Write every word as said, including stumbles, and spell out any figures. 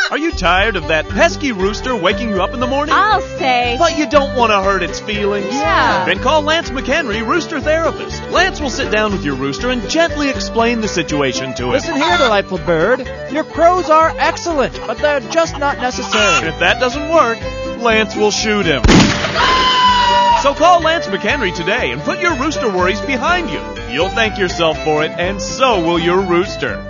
Are you tired of that pesky rooster waking you up in the morning? I'll say. But you don't want to hurt its feelings? Yeah. Then call Lance McHenry, Rooster Therapist. Lance will sit down with your rooster and gently explain the situation to him. Listen here, delightful bird. Your crows are excellent, but they're just not And necessary. if that doesn't work, Lance will shoot him. So call Lance McHenry today and put your rooster worries behind you. You'll thank yourself for it, and so will your rooster.